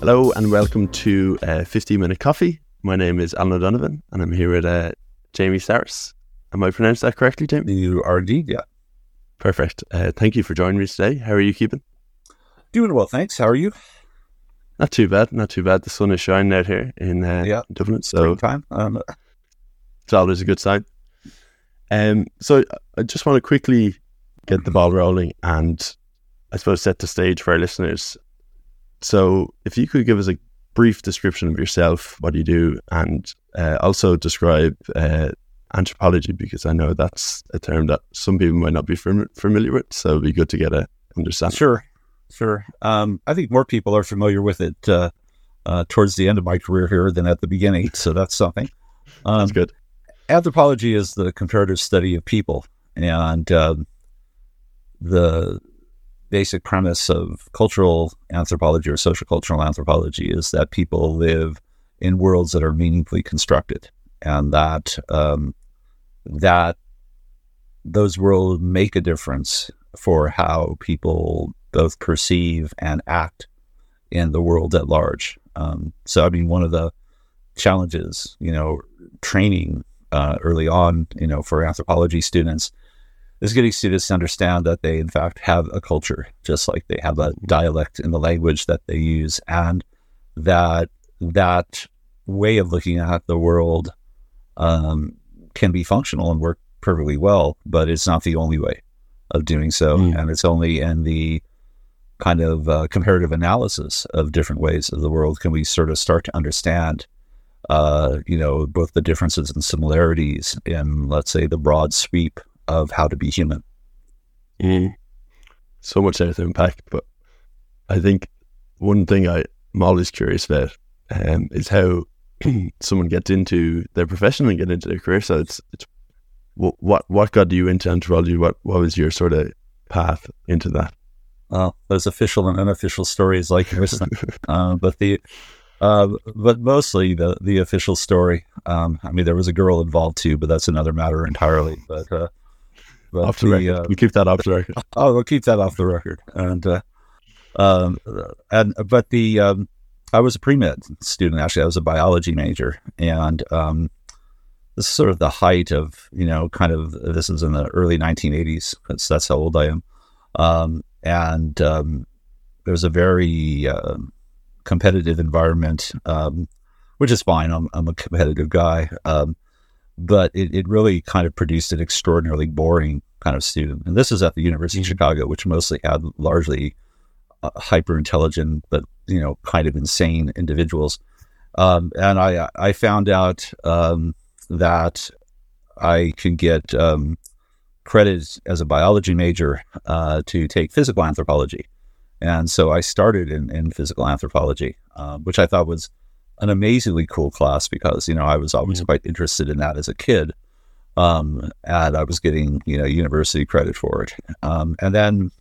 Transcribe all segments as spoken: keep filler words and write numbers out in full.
Hello and welcome to uh, fifteen minute Coffee. My name is Alan O'Donovan and I'm here with uh, Jamie Saris. Am I pronounced that correctly, Jamie? You are indeed, yeah. Perfect. Uh, thank you for joining me today. How are you keeping? Doing well, thanks. How are you? Not too bad, not too bad. The sun is shining out here in uh, yeah. Dublin, so time. Um, it's always a good sign. Um, so I just want to quickly get the ball rolling and I suppose set the stage for our listeners. So if you could give us a brief description of yourself, what you do, and uh, also describe uh, anthropology, because I know that's a term that some people might not be fam- familiar with, so it'd be good to get a understanding. Sure, sure. Um, I think more people are familiar with it uh, uh, towards the end of my career here than at the beginning, so that's something. Um, that's good. Anthropology is the comparative study of people, and um, the basic premise of cultural anthropology or social cultural anthropology is that people live in worlds that are meaningfully constructed, and that um, that those worlds make a difference for how people both perceive and act in the world at large. Um, so, I mean, one of the challenges, you know, training uh, early on, you know, for anthropology students is getting students to understand that they, in fact, have a culture, just like they have a dialect in the language that they use, and that that way of looking at the world um, can be functional and work perfectly well, but it's not the only way of doing so. Mm. And it's only in the kind of uh, comparative analysis of different ways of the world can we sort of start to understand, uh, you know, both the differences and similarities in, let's say, the broad sweep of how to be human. Mm. So much there to unpack, but I think one thing I, I'm always curious about um, is how someone gets into their profession and get into their career. So it's, it's what what got you into anthropology? What what was your sort of path into that? Well, there's official and unofficial stories like this, uh, but the uh, but mostly the the official story. Um, I mean, there was a girl involved too, but that's another matter entirely. But uh, But off the, the record. Uh, we'll keep that off the record. Oh, we'll keep that off the record. And, uh, um, and, but the, um, I was a pre-med student. Actually, I was a biology major. And, um, this is sort of the height of, you know, kind of, this is in the early nineteen eighties. That's, that's how old I am. Um, and, um, there was a very, uh, competitive environment, um, which is fine. I'm, I'm a competitive guy. Um, But it, it really kind of produced an extraordinarily boring kind of student. And this is at the University mm-hmm. of Chicago, which mostly had largely uh, hyper-intelligent, but, you know, kind of insane individuals. Um, and I I found out um, that I could get um, credit as a biology major uh, to take physical anthropology. And so I started in, in physical anthropology, uh, which I thought was an amazingly cool class because, you know, I was always yeah. quite interested in that as a kid. Um, and I was getting, you know, university credit for it. Um, and then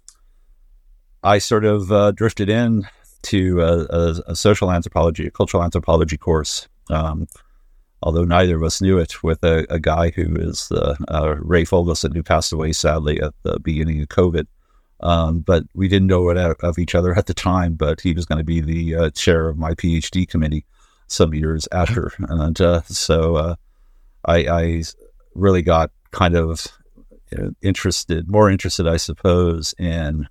I sort of uh, drifted in to a, a, a social anthropology, a cultural anthropology course. Um, although neither of us knew it, with a, a guy who is the, uh, Ray Fogelson, who passed away sadly at the beginning of COVID. Um, but we didn't know it of each other at the time, but he was going to be the uh, chair of my PhD committee some years after. And uh, so uh, I, I really got kind of you know, interested, more interested, I suppose, in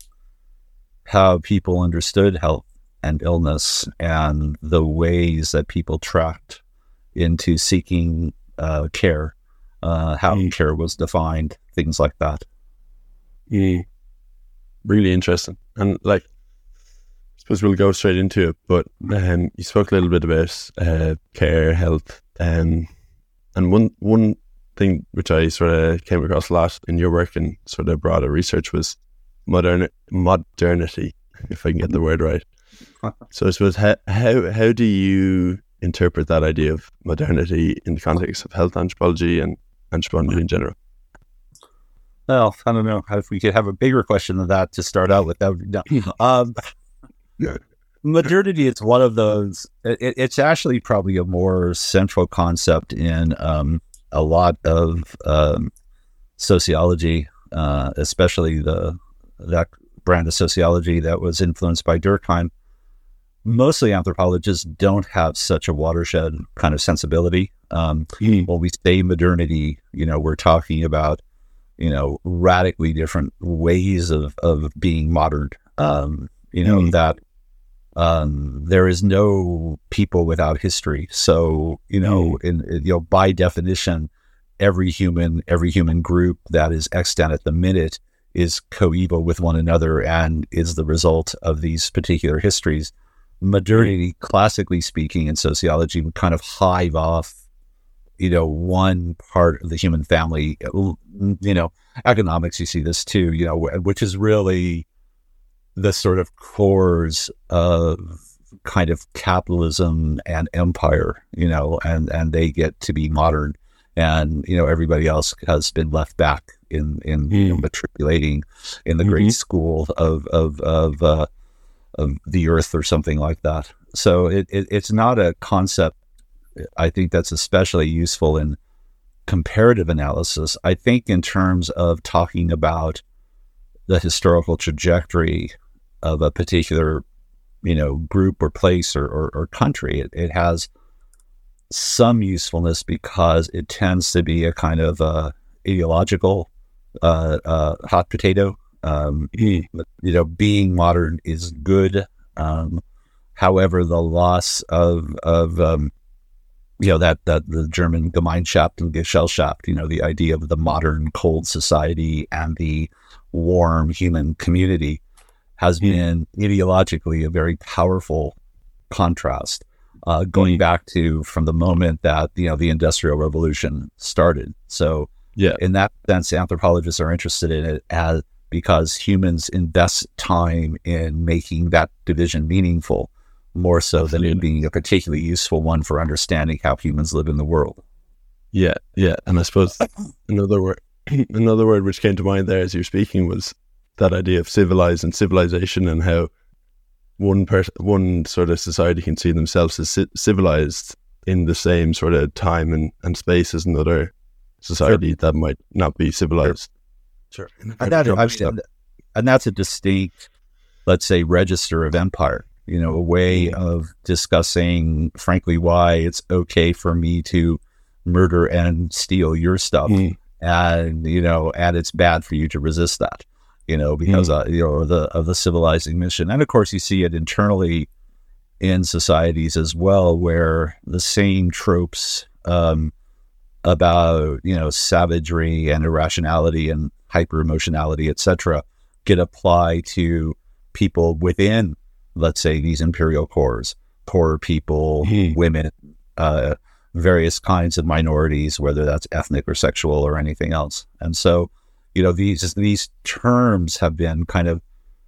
how people understood health and illness and the ways that people tracked into seeking uh, care, uh, how mm. care was defined, things like that. Mm. Really interesting. And like, I suppose we'll go straight into it, but um, you spoke a little bit about uh, care, health, um, and one one thing which I sort of came across a lot in your work and sort of broader research was modern modernity, if I can get the word right. So I suppose how, how how do you interpret that idea of modernity in the context of health anthropology and anthropology in general? Well, I don't know if we could have a bigger question than that to start out with. That would be no. um, modernity is one of those. It, it's actually probably a more central concept in um, a lot of um, sociology, uh, especially the that brand of sociology that was influenced by Durkheim. mostly anthropologists don't have such a watershed kind of sensibility. Um, mm. When we say modernity, you know, we're talking about, you know, radically different ways of, of being modern. Um, you know, mm. that um, there is no people without history. So, you know, mm. in, in, you know, by definition, every human, every human group that is extant at the minute is coeval with one another and is the result of these particular histories. Modernity, classically speaking, in sociology, would kind of hive off, you know, one part of the human family. You know, economics, you see this too, you know, which is really the sort of cores of kind of capitalism and empire, you know, and, and they get to be modern, and, you know, everybody else has been left back in, in mm. you know, matriculating in the mm-hmm. great school of, of, of, uh, of the earth or something like that. So it, it it's not a concept, I think, that's especially useful in comparative analysis. I think in terms of talking about the historical trajectory of a particular, you know, group or place or, or, or country, it, it has some usefulness because it tends to be a kind of uh, ideological uh, uh, hot potato. Um, you know, being modern is good. Um, however, the loss of, of, um, you know, that, that the German Gemeinschaft and Gesellschaft, you know, the idea of the modern cold society and the warm human community has mm. been ideologically a very powerful contrast, uh, going mm. back to from the moment that, you know, the Industrial Revolution started. So yeah, in that sense, anthropologists are interested in it as because humans invest time in making that division meaningful, more so Absolutely. Than it being a particularly useful one for understanding how humans live in the world. Yeah, yeah. And I suppose another word, another word which came to mind there as you're speaking was that idea of civilized and civilization, and how one person, one sort of society can see themselves as ci- civilized in the same sort of time and, and space as another society sure. that might not be civilized. Sure. Sure. And, that, I mean, and that's a distinct, let's say, register of empire, you know, a way mm. of discussing, frankly, why it's okay for me to murder and steal your stuff. Mm. And, you know, and it's bad for you to resist that, you know, because, mm. uh, you know, the, of the civilizing mission. And of course, you see it internally in societies as well, where the same tropes um, about, you know, savagery and irrationality and hyper emotionality, et cetera, get applied to people within, let's say, these imperial cores, poor people, mm. women, uh, various kinds of minorities, whether that's ethnic or sexual or anything else. And so, you know, these these terms have been kind of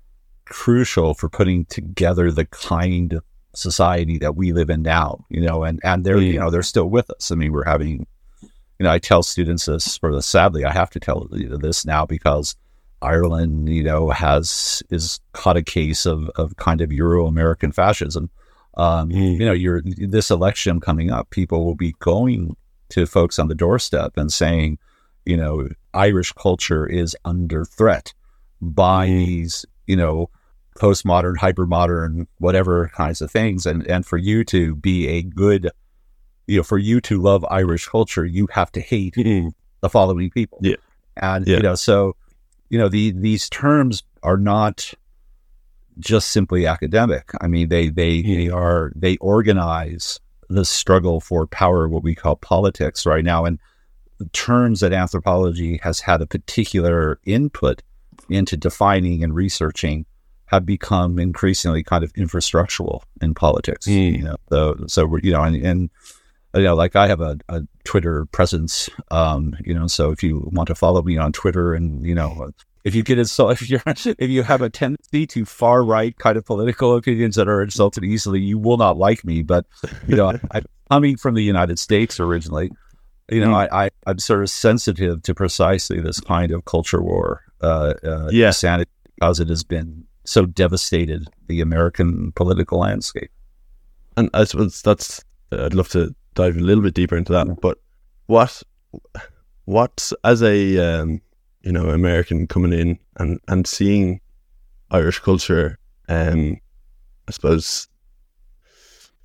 crucial for putting together the kind of society that we live in now. You know, and and they're mm. you know they're still with us. I mean, we're having. You know, I tell students this, for the sadly, I have to tell you know, this now because Ireland, you know, has is caught a case of, of kind of Euro-American fascism. Um, mm. You know, you're this election coming up, people will be going to folks on the doorstep and saying, you know, Irish culture is under threat by mm. these, you know, postmodern, hypermodern, whatever kinds of things, and and for you to be a good. You know, for you to love Irish culture, you have to hate mm-hmm. the following people. Yeah. And, yeah. you know, so, you know, the, these terms are not just simply academic. I mean, they, they, mm-hmm. they are, they organize the struggle for power, what we call politics right now. And the terms that anthropology has had a particular input into defining and researching have become increasingly kind of infrastructural in politics. Mm. You know, so, so we're, you know, and, and you know, like I have a, a Twitter presence, um, you know, so if you want to follow me on Twitter and, you know, if you get insulted, if you're, if you have a tendency to far right kind of political opinions that are insulted easily, you will not like me. But, you know, I, I'm coming from the United States originally, you know, mm. I, I, I'm sort of sensitive to precisely this kind of culture war, uh, uh, yeah. insanity, because it has been so devastated the American political landscape. And I suppose that's, I'd love to dive a little bit deeper into that, but what what as a um, you know American coming in and, and seeing Irish culture, um, I suppose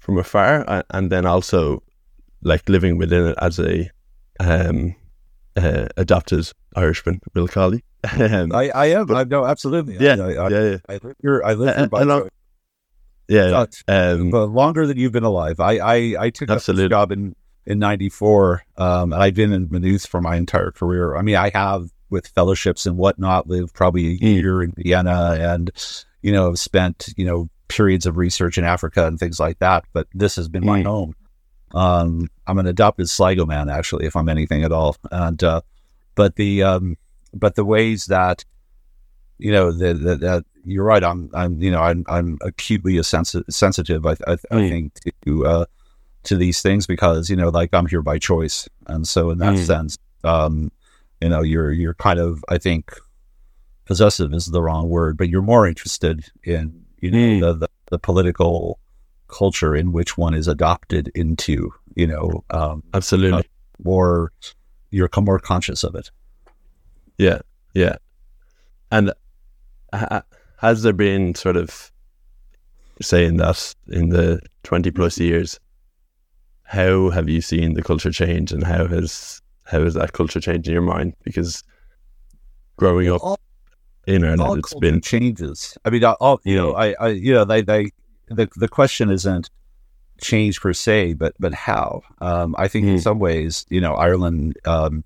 from afar, and, and then also like living within it as a um, uh, adopted Irishman, Will Colley. um, I, I am. But, I know absolutely. Yeah, I, I, yeah, yeah. I live here. I live here by choice. Yeah, But, um, but longer than you've been alive. I I, I took absolutely. up this job in in ninety-four, um, and I've been in Maynooth for my entire career. I mean, I have with fellowships and whatnot lived probably a year in Vienna, and you know spent you know periods of research in Africa and things like that. But this has been my mm. home. Um, I'm an adopted Sligo man, actually, if I'm anything at all. And uh, but the um, but the ways that you know the, the, that you're right. I'm I'm you know I'm I'm acutely sensi- sensitive. I I, mm. I think to uh, to these things because you know like I'm here by choice, and so in that mm. sense, um, you know you're you're kind of I think possessive is the wrong word, but you're more interested in you know mm. the, the the political culture in which one is adopted into, you know, um, absolutely, uh, or you're more conscious of it. Yeah, yeah. And ha- has there been sort of saying that in the twenty plus years, how have you seen the culture change, and how has how has that culture changed in your mind? Because growing up all, in Ireland, all it's been changes. I mean, all you know, I, I, you know, they, they. The the question isn't change per se, but but how? Um, I think mm. in some ways, you know, Ireland, um,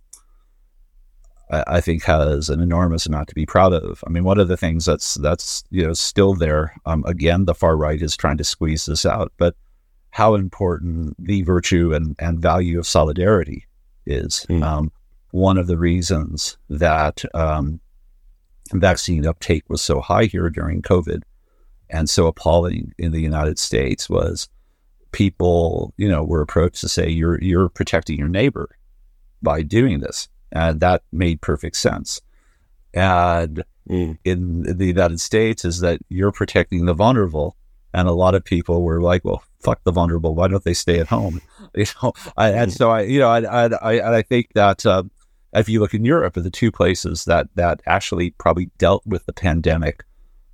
I, I think has an enormous amount to be proud of. I mean, one of the things that's that's you know still there. Um, again, the far right is trying to squeeze this out, but how important the virtue and, and value of solidarity is. Mm. Um, one of the reasons that um, vaccine uptake was so high here during COVID and so appalling in the United States was people, you know, were approached to say, you're you're protecting your neighbor by doing this. And that made perfect sense. And mm. in the United States is that you're protecting the vulnerable. And a lot of people were like, well, fuck the vulnerable. Why don't they stay at home? You know, I, and so I, you know, I, I, I, I think that uh, if you look in Europe, are the two places that, that actually probably dealt with the pandemic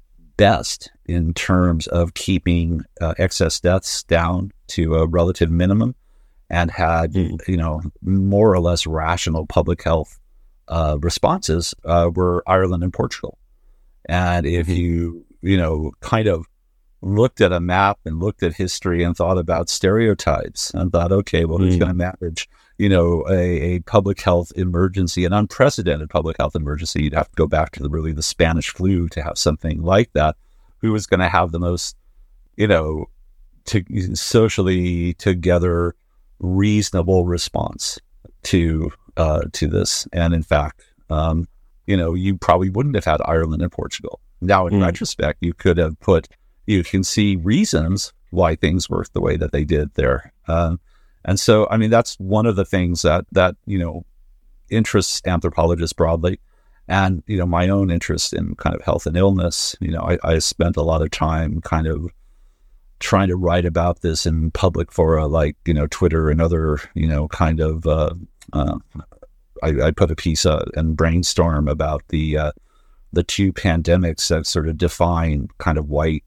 best in terms of keeping uh, excess deaths down to a relative minimum and had, mm. you know, more or less rational public health uh, responses uh, were Ireland and Portugal. And if mm-hmm. you, you know, kind of looked at a map and looked at history and thought about stereotypes and thought, okay, well, who's mm. going to manage, you know, a, a public health emergency, an unprecedented public health emergency? You'd have to go back to the really the Spanish flu to have something like that. Who was going to have the most, you know, to, socially together reasonable response to uh, to this? And in fact, um, you know, you probably wouldn't have had Ireland and Portugal. Now, in mm. retrospect, you could have put. You can see reasons why things worked the way that they did there. Um, and so, I mean, that's one of the things that, that, you know, interests anthropologists broadly. And, you know, my own interest in kind of health and illness, you know, I, I spent a lot of time kind of trying to write about this in public fora like, you know, Twitter and other, you know, kind of, uh, uh, I, I put a piece uh, and brainstorm about the, uh, the two pandemics that sort of define kind of white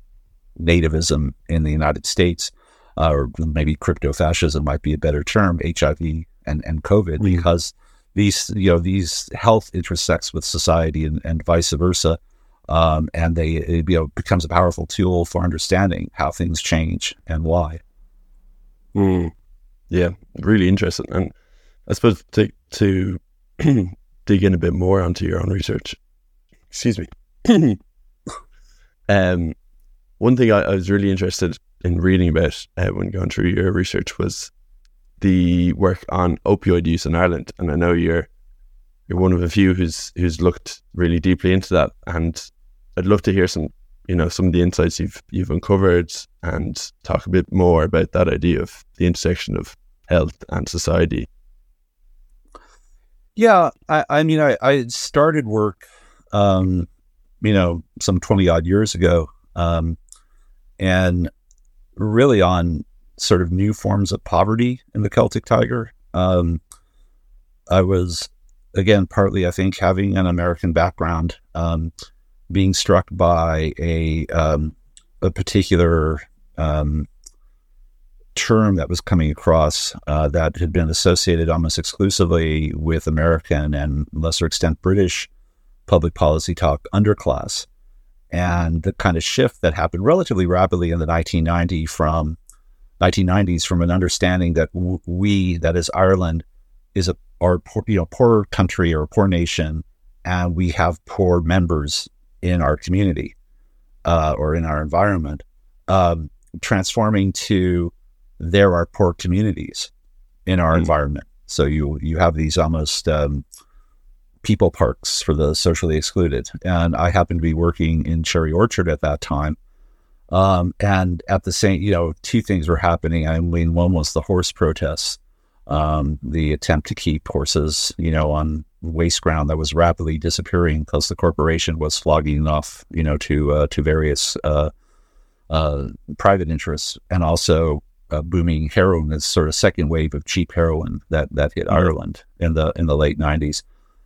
nativism in the United States, uh, or maybe crypto-fascism might be a better term, H I V and, and COVID, mm. because these, you know, these health intersects with society and, and vice versa. Um, and they, it, you know, becomes a powerful tool for understanding how things change and why. Mm. Yeah, really interesting. And I suppose to, to dig in a bit more onto your own research, excuse me. um, One thing I, I was really interested in reading about uh, when going through your research was the work on opioid use in Ireland, and I know you're you're one of a few who's who's looked really deeply into that, and I'd love to hear some you know some of the insights you've you've uncovered and talk a bit more about that idea of the intersection of health and society. Yeah, I, I mean, I, I started work, um, you know, some twenty odd years ago. Um, And really on sort of new forms of poverty in the Celtic Tiger. Um, I was, again, partly, I think, having an American background, um, being struck by a um, a particular um, term that was coming across uh, that had been associated almost exclusively with American and lesser extent British public policy talk, underclass, and the kind of shift that happened relatively rapidly in the nineteen ninety from nineteen nineties from an understanding that w- we, that is Ireland, is a our poor, you know poor country or a poor nation, and we have poor members in our community uh, or in our environment, um, transforming to there are poor communities in our mm. environment. So you you have these almost um, people parks for the socially excluded. And I happened to be working in Cherry Orchard at that time. Um, and at the same, you know, two things were happening. I mean, one was the horse protests, um, the attempt to keep horses, you know, on waste ground that was rapidly disappearing because the corporation was flogging off, you know, to uh, to various uh, uh, private interests, and also uh, booming heroin, this sort of second wave of cheap heroin that that hit mm-hmm. Ireland in the in the late nineties.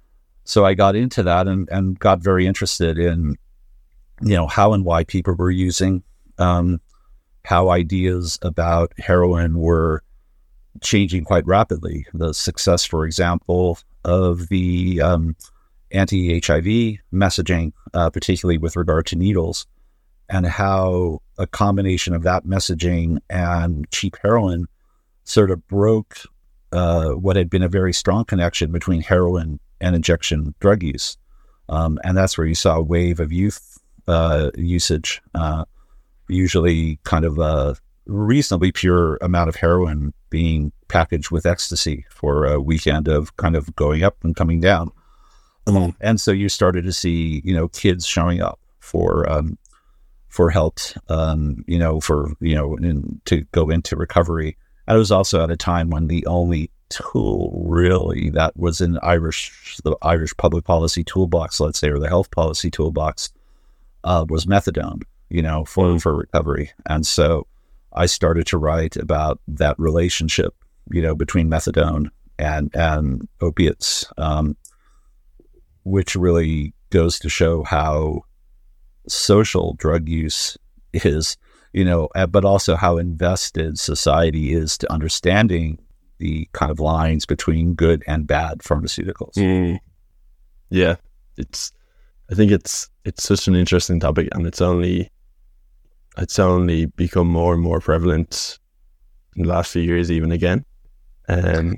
So I got into that and, and got very interested in, you know, how and why people were using, um, how ideas about heroin were changing quite rapidly. The success, for example, of the um, anti-H I V messaging, uh, particularly with regard to needles, and how a combination of that messaging and cheap heroin sort of broke uh, what had been a very strong connection between heroin and injection drug use. Um, and that's where you saw a wave of youth uh, usage, uh, usually kind of a reasonably pure amount of heroin being packaged with ecstasy for a weekend of kind of going up and coming down. Mm-hmm. And so you started to see, you know, kids showing up for um, for help, um, you know, for, you know, in, to go into recovery. And it was also at a time when the only tool really that was in Irish, the Irish public policy toolbox, let's say, or the health policy toolbox, uh, was methadone, you know, for, mm. for recovery. And so I started to write about that relationship, you know, between methadone and, and opiates, um, which really goes to show how social drug use is, you know, but also how invested society is to understanding the kind of lines between good and bad pharmaceuticals. Mm. Yeah, it's. I think it's it's such an interesting topic, and it's only it's only become more and more prevalent in the last few years, even again. Um,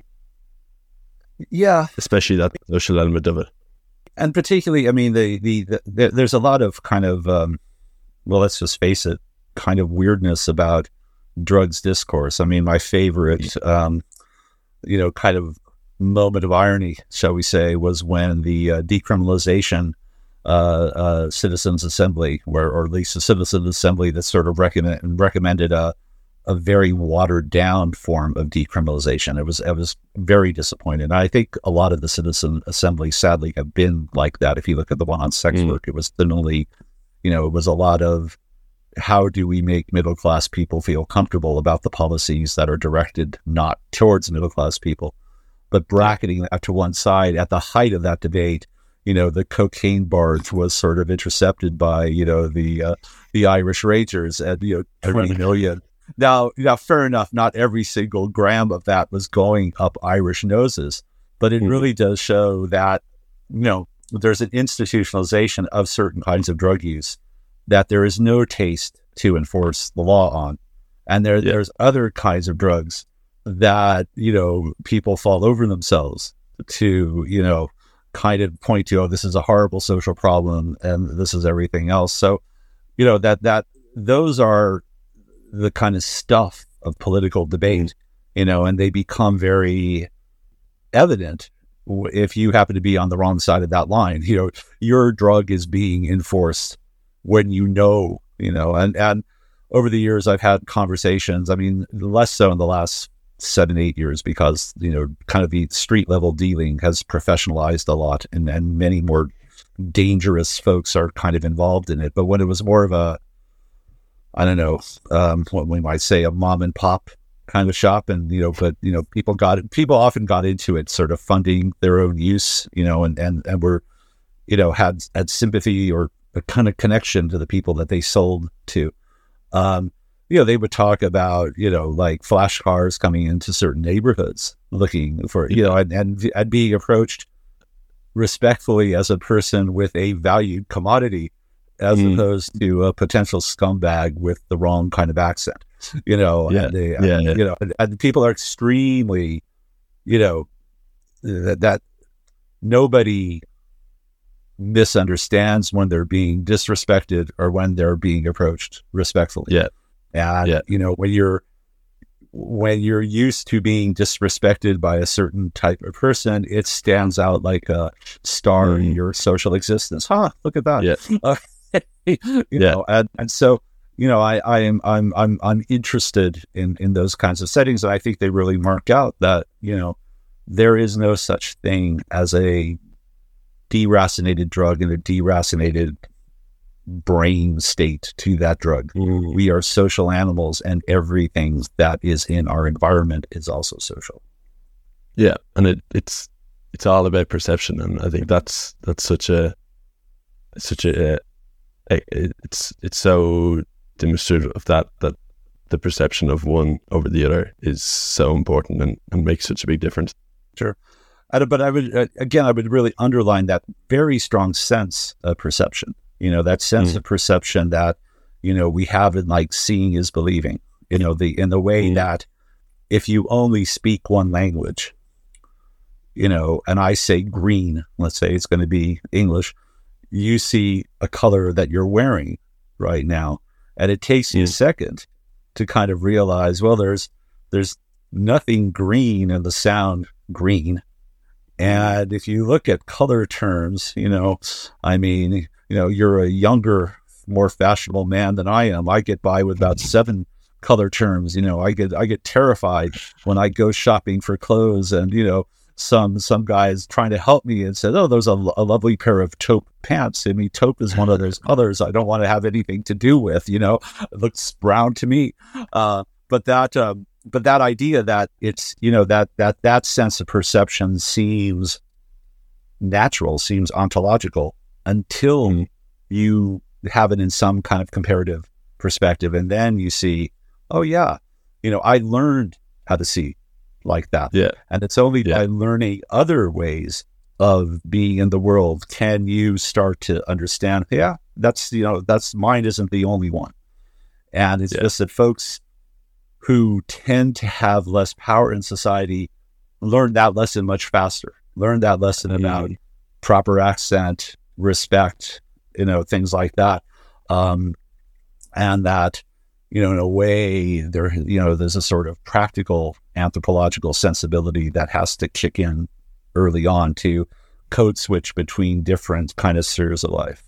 yeah, especially that social element of it, and particularly, I mean, the the, the, the there's a lot of kind of um, well, let's just face it, kind of weirdness about drugs discourse. I mean, my favorite. Um, you know, kind of moment of irony, shall we say, was when the uh, decriminalization uh, uh, Citizens Assembly, where, or at least a Citizens Assembly that sort of recommend, recommended a, a very watered down form of decriminalization. It was, it was very disappointing. And I think a lot of the Citizen Assemblies sadly have been like that. If you look at the one on sex mm. work, it was similarly, you know, it was a lot of, how do we make middle-class people feel comfortable about the policies that are directed not towards middle-class people, but bracketing that to one side? At the height of that debate, you know, the cocaine barge was sort of intercepted by, you know, the uh, the Irish Rangers at, you know, twenty million. Now, now, fair enough, not every single gram of that was going up Irish noses, but it mm-hmm. really does show that, you know, there's an institutionalization of certain kinds of drug use that there is no taste to enforce the law on. And there, yeah. there's other kinds of drugs that, you know, people fall over themselves to, you know, kind of point to, oh, this is a horrible social problem and this is everything else. So, you know, that, that those are the kind of stuff of political debate, you know, and they become very evident if you happen to be on the wrong side of that line. You know, your drug is being enforced when you know, you know, and, and over the years, I've had conversations, I mean, less so in the last seven, eight years, because, you know, kind of the street level dealing has professionalized a lot, and, and many more dangerous folks are kind of involved in it. But when it was more of a, I don't know, um, what we might say, a mom and pop kind of shop, and, you know, but, you know, people got, people often got into it sort of funding their own use, you know, and, and, and were, you know, had, had sympathy or a kind of connection to the people that they sold to. Um, you know, they would talk about, you know, like flash cars coming into certain neighborhoods looking for, you know, and, and, and being approached respectfully as a person with a valued commodity, as mm. opposed to a potential scumbag with the wrong kind of accent, you know, yeah. and they, yeah, and, yeah. you know, and, and people are extremely, you know, that, that nobody misunderstands when they're being disrespected or when they're being approached respectfully. Yeah. And, yeah. you know, when you're, when you're used to being disrespected by a certain type of person, it stands out like a star mm. in your social existence. Huh, look at that. Yeah. Uh, you yeah. know, and, and so, you know, I, I am, I'm, I'm, I'm interested in, in those kinds of settings. And I think they really mark out that, you know, there is no such thing as a deracinated drug and a deracinated brain state to that drug. Mm. We are social animals, and everything that is in our environment is also social. Yeah, and it, it's it's all about perception, and I think that's that's such a such a, a it's it's so demonstrative of that that the perception of one over the other is so important and, and makes such a big difference. Sure. I, but I would, uh, again, I would really underline that very strong sense of perception, you know, that sense mm. of perception that, you know, we have in like seeing is believing, you know, the, in the way mm. that if you only speak one language, you know, and I say green, let's say it's going to be English, you see a color that you're wearing right now. And it takes you mm. a second to kind of realize, well, there's, there's nothing green in the sound green. And if you look at color terms, you know, I mean, you know, you're a younger, more fashionable man than I am. I get by with about seven color terms. You know, I get I get terrified when I go shopping for clothes, and you know, some some guys trying to help me and said, "Oh, there's a, a lovely pair of taupe pants." I mean, taupe is one of those colors I don't want to have anything to do with. You know, it looks brown to me. Uh, but that. Um, But that idea that it's, you know, that that that sense of perception seems natural, seems ontological until mm. you have it in some kind of comparative perspective. And then you see, oh, yeah, you know, I learned how to see like that. Yeah. And it's only yeah. by learning other ways of being in the world can you start to understand, yeah, that's, you know, that's mine isn't the only one. And it's yeah. just that folks who tend to have less power in society learn that lesson much faster, learn that lesson mm-hmm. about proper accent, respect, you know, things like that. Um, and that, you know, in a way there, you know, there's a sort of practical anthropological sensibility that has to kick in early on to code switch between different kind of spheres of life.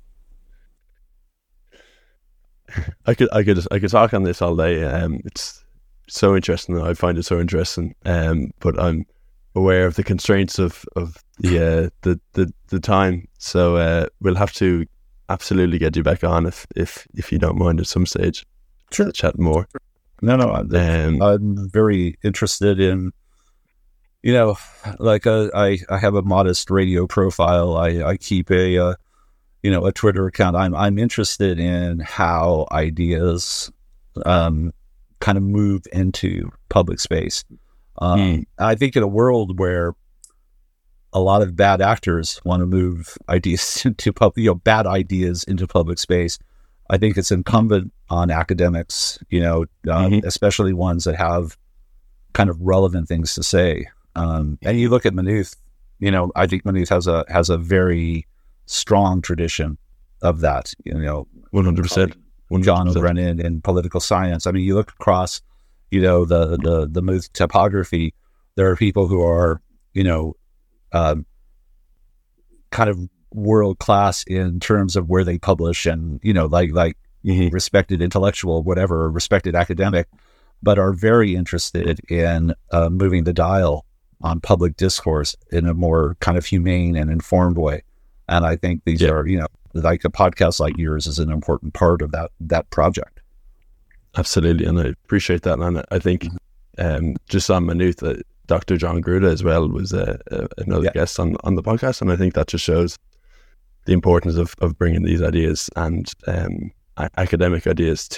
I could, I could, I could talk on this all day. Um, it's so interesting. I find it so interesting. Um, but I'm aware of the constraints of of the uh, the, the the time. So uh, we'll have to absolutely get you back on if if if you don't mind at some stage. Sure, to chat more. No, no, I'm, um, I'm very interested in. You know, like uh, I I have a modest radio profile. I I keep a. Uh, you know, a Twitter account. I'm, I'm interested in how ideas, um, kind of move into public space. Um, mm. I think in a world where a lot of bad actors want to move ideas into public, you know, bad ideas into public space, I think it's incumbent on academics, you know, um, mm-hmm. especially ones that have kind of relevant things to say. Um, and you look at Maynooth, you know, I think Maynooth has a, has a very strong tradition of that, you know, one hundred percent. John O'Brennan in political science. I mean, you look across, you know, the, the, the Maynooth topography, there are people who are, you know, um, kind of world-class in terms of where they publish and, you know, like, like mm-hmm. respected intellectual, whatever, respected academic, but are very interested in uh, moving the dial on public discourse in a more kind of humane and informed way. And I think these yeah. are, you know, like a podcast like yours is an important part of that that project. Absolutely, and I appreciate that. And I think mm-hmm. um, just on Maynooth, uh, Doctor John Gruda as well was uh, uh, another yeah. guest on, on the podcast, and I think that just shows the importance of, of bringing these ideas and um, a- academic ideas to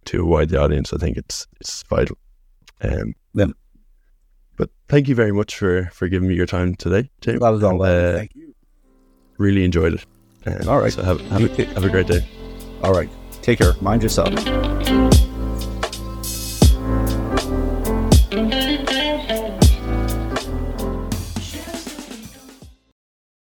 to a wide audience, I think it's it's vital. Um, Yeah. But thank you very much for, for giving me your time today, James. That was all. Uh, Thank you. Really enjoyed it. Um, All right. So have, have, a, have a great day. All right. Take care. Mind yourself.